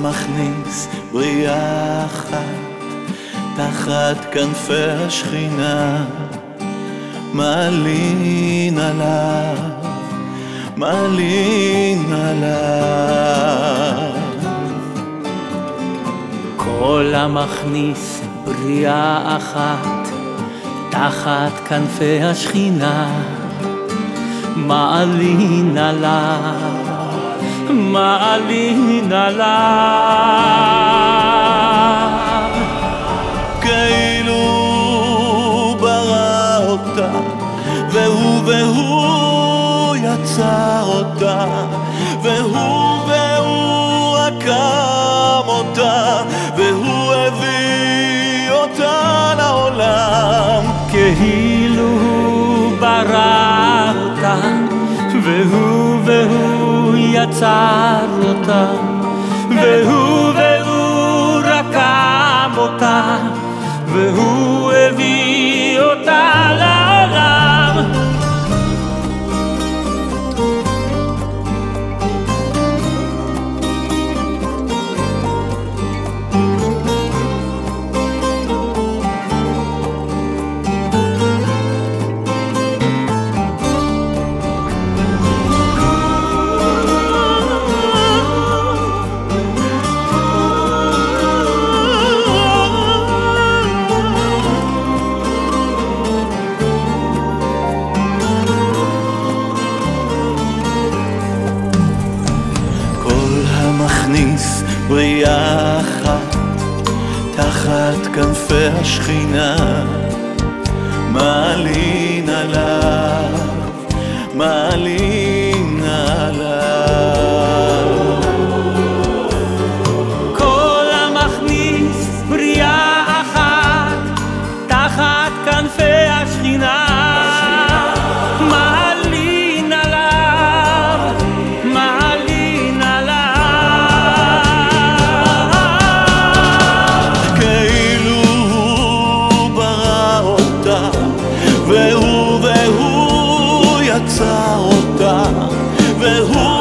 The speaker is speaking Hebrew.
המכניס בריאה אחת תחת כנפי השכינה, מעלין עליו, מעלין עליו. כל המכניס בריאה אחת תחת כנפי השכינה, מעלין עליו, מעלין עליו. כאילו ברא אותה והוא יצר אותה, והוא רקם אותה, והוא הביא אותה לעולם. כאילו ברא אותה והוא יצר אותה, והוא רקם אותה, והוא הביא אותה לעולם. מכניס בריאה אחת תחת כנפי השכינה, מעלין עליו, מעלין עליו. כל המכניס בריאה אחת תחת כנפי השכינה, מעלין עליו, מעלין עליו. והוא יצר אותה, והוא